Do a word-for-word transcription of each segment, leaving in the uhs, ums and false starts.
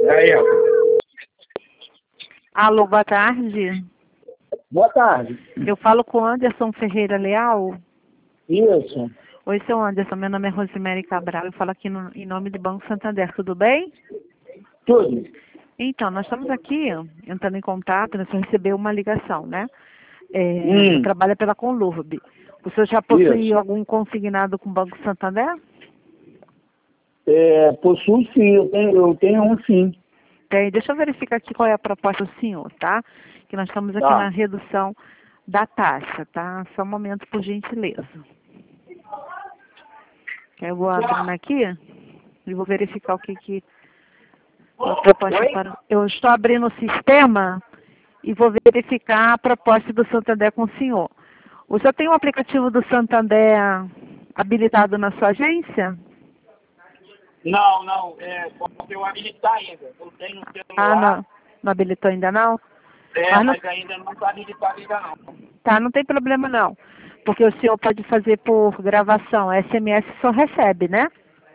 Aí, ó. Alô, boa tarde. Boa tarde. Eu falo com Anderson Ferreira Leal. Isso. Oi, seu Anderson. Meu nome é Rosemary Cabral. Eu falo aqui no, em nome do Banco Santander. Tudo bem? Tudo. Então, nós estamos aqui entrando em contato. Nós recebeu uma ligação, né? É, Hum. Trabalha pela Conlurb. O senhor já possui Isso. algum consignado com o Banco Santander? É, possuo sim, eu tenho, eu tenho um sim. Tem. Deixa eu verificar aqui qual é a proposta do senhor, tá? Que nós estamos aqui Tá. na redução da taxa, tá? Só um momento, por gentileza. Eu vou abrindo aqui e vou verificar o que que qual a proposta Oi? para. Eu estou abrindo o sistema e vou verificar a proposta do Santander com o senhor. O senhor tem um aplicativo do Santander habilitado na sua agência? Não, não, é, porque eu habilitar ainda. Eu tenho no celular, Ah, não. Não habilitou ainda não? é, Mas não, mas ainda não está habilitado ainda não. tá, não tem problema não. Porque o senhor pode fazer por gravação. S M S só recebe, né?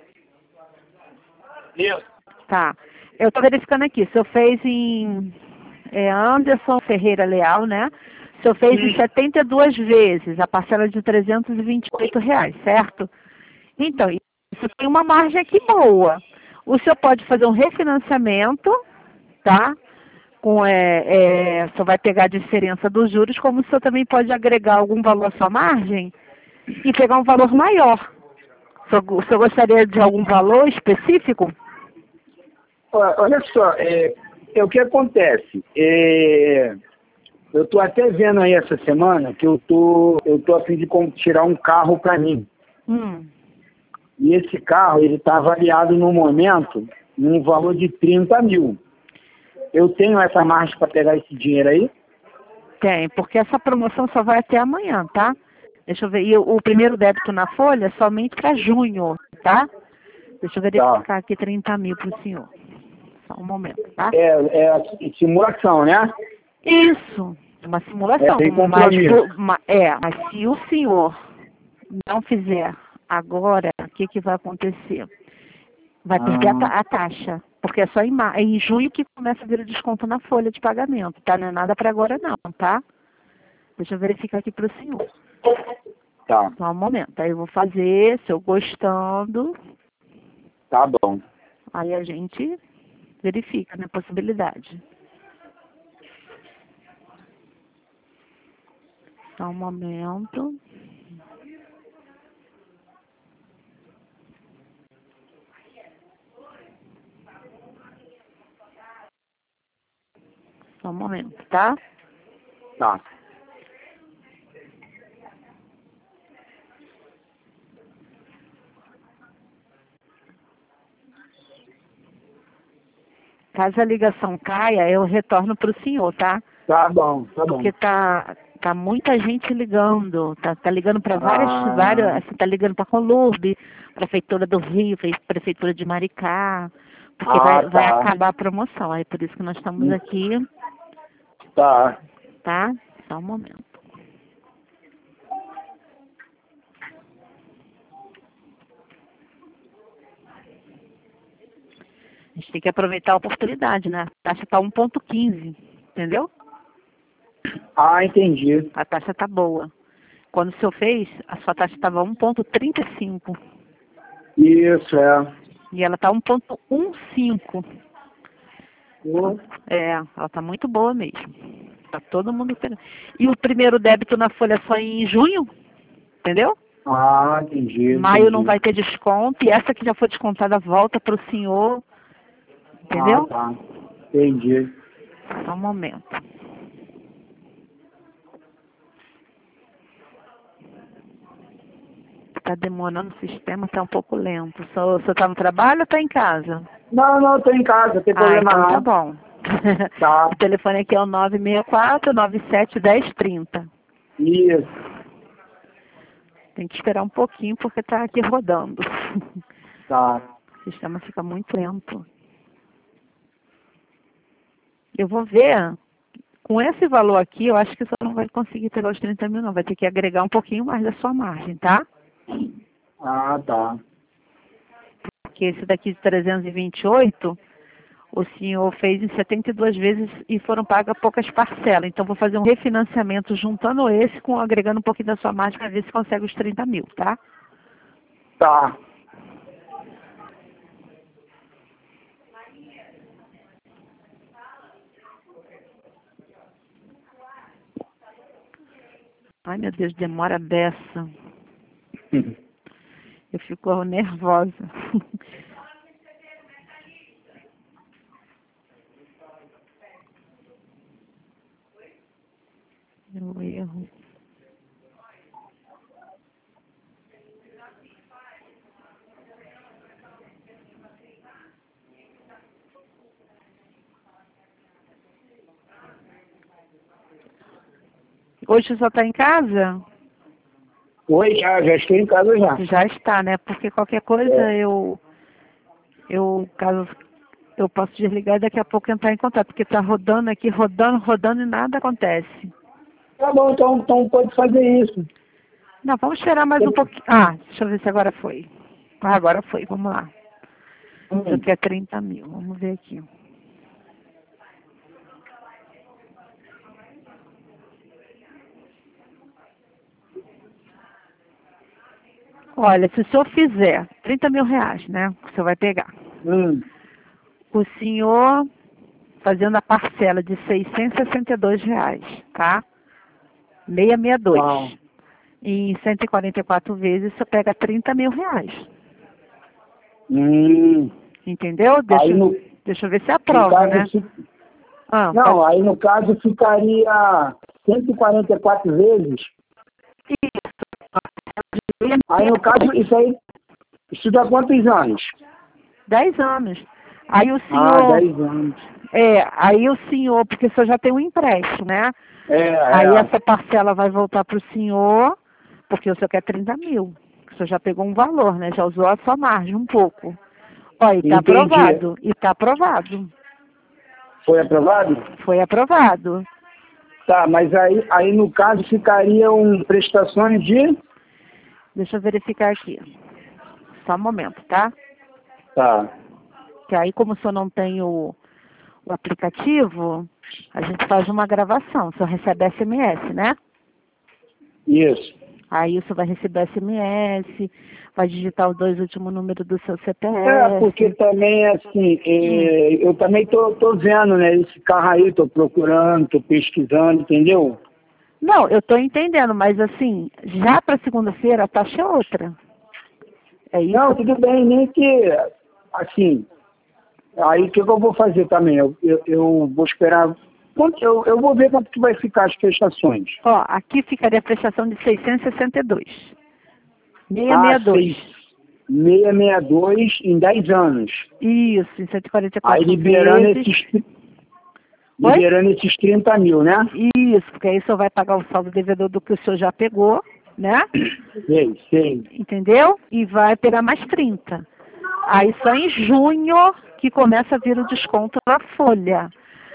Isso. Tá. Eu estou verificando aqui. O senhor fez em é, Anderson Ferreira Leal, né? O senhor fez em Hum. setenta e duas vezes, a parcela de trezentos e vinte e oito reais, certo? Então, isso tem uma margem aqui boa. O senhor pode fazer um refinanciamento, tá? Com, é, é, só vai pegar a diferença dos juros, como o senhor também pode agregar algum valor à sua margem e pegar um valor maior. O senhor, o senhor gostaria de algum valor específico? Ó, olha só, é, é o que acontece. É, eu tô até vendo aí essa semana que eu tô, eu tô a fim de com- tirar um carro para mim. Hum. E esse carro, ele está avaliado no momento num valor de trinta mil. Eu tenho essa margem para pegar esse dinheiro aí? Tem, porque essa promoção só vai até amanhã, tá? Deixa eu ver. E o, o primeiro débito na folha é somente para junho, tá? Deixa eu Tá. verificar aqui trinta mil para o senhor. Só um momento, tá? É, é a simulação, né? Isso, uma É, simulação. tem Mas, compromisso. vo- ma- é, mas se o senhor não fizer agora, o que, que vai acontecer? Vai perder a, ta- Ah, a taxa. Porque é só em, ma- é em junho que começa a vir o desconto na folha de pagamento, tá? Não é nada para agora não, tá? Deixa eu verificar aqui para o senhor. tá. Só um momento. Aí eu vou fazer, se eu gostando, Tá bom. aí a gente verifica, né, a possibilidade. Só um momento. Só um momento, tá? Tá. Caso a ligação caia, eu retorno para o senhor, tá? Tá bom, tá bom. Porque tá, tá muita gente ligando, tá, tá ligando para várias, várias, Ah, assim, tá ligando para a Conlurb, Prefeitura do Rio, Pre- Prefeitura de Maricá, porque ah, vai, vai tá. acabar a promoção, aí por isso que nós estamos aqui, Tá. tá? Só um momento. A gente tem que aproveitar a oportunidade, né? A taxa tá um ponto quinze, entendeu? Ah, entendi. A taxa tá boa. Quando o senhor fez, a sua taxa estava um ponto trinta e cinco Isso, é. e ela tá um ponto quinze. Hum. É, ela tá muito boa mesmo. Tá todo mundo querendo. E o primeiro débito na folha só em junho, entendeu? Ah, entendi, Maio não entendi. vai ter desconto e essa que já foi descontada volta para o senhor, Ah, entendeu? tá. Entendi. Só um momento. Tá demorando o sistema, tá um pouco lento. Só, você tá no trabalho ou tá em casa? Não, não, tô em casa, não tem Ah, problema então tá não. bom. Tá. O telefone aqui é o nove seis quatro, nove sete, um zero três zero. Isso. Tem que esperar um pouquinho porque tá aqui rodando. Tá. O sistema fica muito lento. Eu vou ver, com esse valor aqui, eu acho que você não vai conseguir pegar os trinta mil não. Vai ter que agregar um pouquinho mais da sua margem, tá? Ah, tá. Porque esse daqui de trezentos e vinte e oito, O senhor fez em setenta e duas vezes e foram pagas poucas parcelas. Então, vou fazer um refinanciamento juntando esse, com agregando um pouquinho da sua margem para ver se consegue os trinta mil, tá? Tá. Ai, meu Deus, demora a beça. Eu fico nervosa. Deu erro. Hoje só está em casa? Oi, já, já estou em casa já. Já está, né? Porque qualquer coisa É. eu, eu, caso eu posso desligar e daqui a pouco entrar em contato, porque está rodando aqui, rodando, rodando e nada acontece. Tá bom, então, então pode fazer isso. Não, vamos esperar mais um pouquinho. Ah, deixa eu ver se agora foi. Ah, agora foi, vamos lá. Hum. Isso aqui é trinta mil, vamos ver aqui. Olha, se o senhor fizer trinta mil reais, né, que o senhor vai pegar. Hum. O senhor fazendo a parcela de seiscentos e sessenta e dois reais, tá? seiscentos e sessenta e dois. Tá. Em cento e quarenta e quatro vezes, você pega trinta mil reais. Hum. Entendeu? Deixa, Aí no, deixa eu ver se no aprova, caso, né? fi- Ah, Não, pode- aí no caso ficaria cento e quarenta e quatro vezes. Aí no caso, isso aí, isso dá quantos anos? dez anos. Aí o Ah, senhor... dez anos. É, aí o senhor, porque o senhor já tem um empréstimo, né? É, Aí é. essa parcela vai voltar para o senhor, porque o senhor quer trinta mil. O senhor já pegou um valor, né? Já usou a sua margem um pouco. Ó, e está Entendi. aprovado. E está aprovado. Foi aprovado? Foi aprovado. Tá, mas aí, aí no caso ficariam prestações de... Deixa eu verificar aqui. Só um momento, tá? Tá. Que aí, como o senhor não tem o, o aplicativo, a gente faz uma gravação. O senhor recebe S M S, né? Isso. Aí o senhor vai receber S M S, vai digitar os dois últimos números do seu C P F. É, porque também, assim, é, eu também tô, tô vendo, né, esse carro aí, tô procurando, tô pesquisando, entendeu? Não, eu estou entendendo, mas assim, já para segunda-feira a taxa é outra. É isso? Não, tudo bem, nem que, assim, aí o que, que eu vou fazer também? Eu, eu, eu vou esperar, quanto, eu, eu vou ver quanto que vai ficar as prestações. Ó, aqui ficaria a prestação de seiscentos e sessenta e dois. seiscentos e Ah, sessenta e dois. seiscentos e sessenta e dois em dez anos. Isso, em cento e quarenta e quatro Aí liberando vezes. esses, Oi? liberando esses trinta mil, né? Isso, porque aí o senhor vai pagar o saldo devedor do que o senhor já pegou, né? Sei, sei. Entendeu? E vai pegar mais trinta. Aí só em junho que começa a vir o desconto na folha.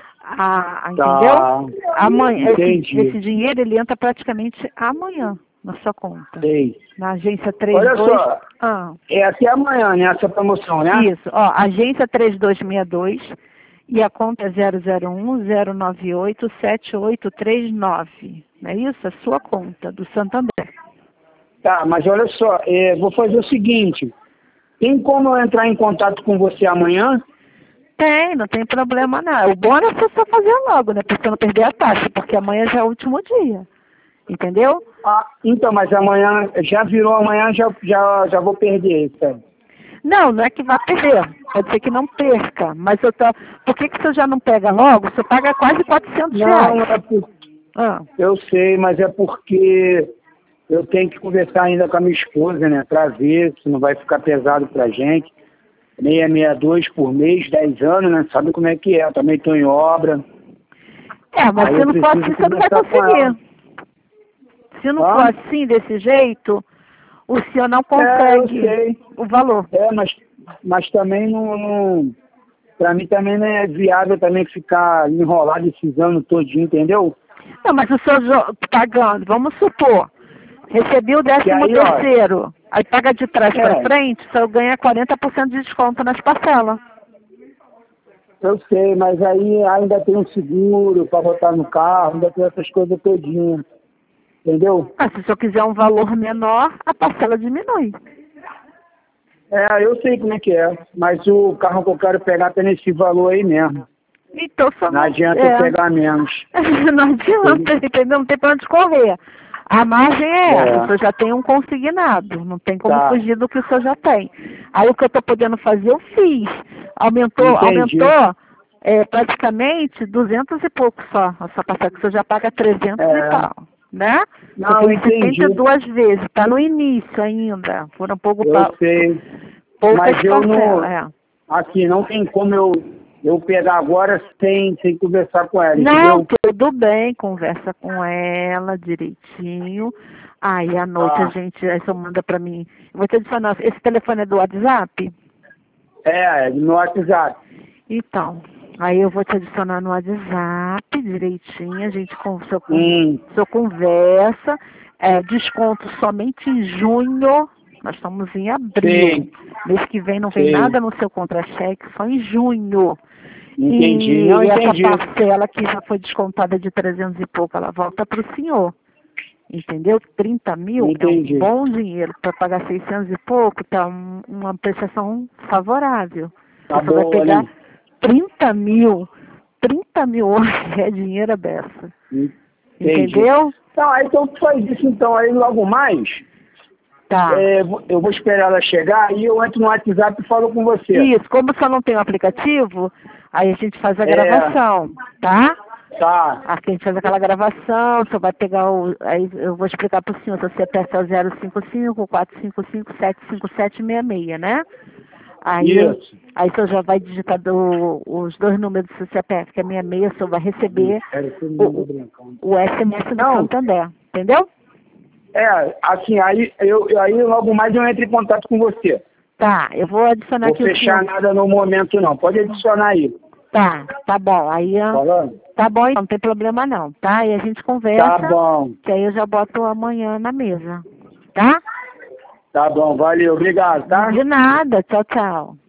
Ah, Tá. entendeu? Amanhã, esse, Entendi. esse dinheiro ele entra praticamente amanhã na sua conta. Sei. Na agência trinta e Olha dois. só, Ah, é até amanhã, né, essa promoção, né? isso, ó, agência três dois seis dois e a conta é zero zero um zero nove oito sete oito três nove. Não é isso? A sua conta do Santander. Tá, mas olha só, é, vou fazer o seguinte, tem como eu entrar em contato com você amanhã? Tem, não tem problema não. O bom é você só fazer logo, né? Pra você não perder a taxa, porque amanhã já é o último dia. Entendeu? Ah, então, mas amanhã, já virou amanhã, já, já, já vou perder, sabe? Não, não é que vai perder. Pode ser que não perca. Mas eu tô... por que, que você já não pega logo? Você paga quase quatrocentos Não, reais. é por... Ah, eu sei, mas é porque eu tenho que conversar ainda com a minha esposa, né, pra ver se não vai ficar pesado pra gente. seiscentos e sessenta e dois por mês, dez anos, né? Sabe como é que é? Eu também estou em obra. é, mas Aí se eu não for preciso assim, você não vai conversar com ela. conseguir. Se não Hã? for assim, desse jeito, o senhor não É, eu consegue sei. o valor. É, mas, mas também não, não... Pra mim também não é viável também ficar enrolado esses anos todinho, entendeu? Não, mas o senhor jo- pagando, vamos supor, recebi o Que décimo aí, ó, terceiro, aí paga de trás É. para frente, o senhor ganha quarenta por cento de desconto nas parcelas. Eu sei, mas aí ainda tem um seguro para botar no carro, ainda tem essas coisas todinhas. Entendeu? Ah, se o senhor quiser um valor menor, a parcela diminui. É, eu sei como é que é, mas o carro que eu quero pegar tá nesse valor aí mesmo. Então, só Não não, adianta é. eu pegar menos. Não adianta, entendeu? Não tem pra onde correr. A margem é essa, É. o senhor já tem um consignado, não tem como Tá. fugir do que o senhor já tem. Aí o que eu estou podendo fazer, eu fiz. Aumentou, Entendi. aumentou é, praticamente duzentos e pouco só. A sua parcela que o senhor já paga trezentos É. e tal, né? Não, eu fiz entendi. setenta e duas vezes, está no início ainda. Foram pouco Eu pa- sei. poucas Mas eu não. parcelas. É. Assim, não tem como eu, eu pegar agora sem, sem conversar com ela, Não, entendeu? tudo bem, conversa com ela direitinho. Aí à noite a Tá. gente, aí você manda pra mim. Eu vou te adicionar. Esse telefone é do WhatsApp? É, no WhatsApp. Então, aí eu vou te adicionar no WhatsApp direitinho, a gente com, seu, Hum. seu conversa, é, desconto somente em junho, nós estamos em abril. Sim. Mês que vem não vem Sim. nada no seu contra-cheque, só em junho. Entendi, E não essa entendi. parcela que já foi descontada de trezentos e pouco, ela volta para o senhor. Entendeu? trinta mil Entendi. é um bom dinheiro. Para pagar seiscentos e pouco, tá um, uma prestação favorável. Tá Você vai boa, pegar né? trinta mil. trinta mil hoje é dinheiro a beça. Entendi. Entendeu? Então, aí então tu faz isso então, aí logo mais, Tá. é, eu vou esperar ela chegar e eu entro no WhatsApp e falo com você. Isso, como só não tem o aplicativo, aí a gente faz a É. gravação, tá? Tá. Aqui a gente faz aquela gravação, você vai pegar o. Aí eu vou explicar para o senhor, se você aperta o zero cinco cinco, quatro cinco cinco, sete cinco sete seis seis, né? Aí, Isso. aí o senhor já vai digitar do, os dois números do seu C P F, que é seis seis, o senhor vai receber o, o S M S do Não. Santander, entendeu? É, assim, aí, eu, eu- aí logo mais eu entro em contato com você. Tá, eu vou adicionar Vou aqui o fechar senhor. nada no momento não, pode adicionar aí. Tá, tá bom. Aí, ó, Falando? tá bom, então, não tem problema não, tá? E a gente Tá conversa, bom, que aí eu já boto amanhã na mesa, tá? tá bom, valeu, obrigado, tá? De nada, tchau, tchau.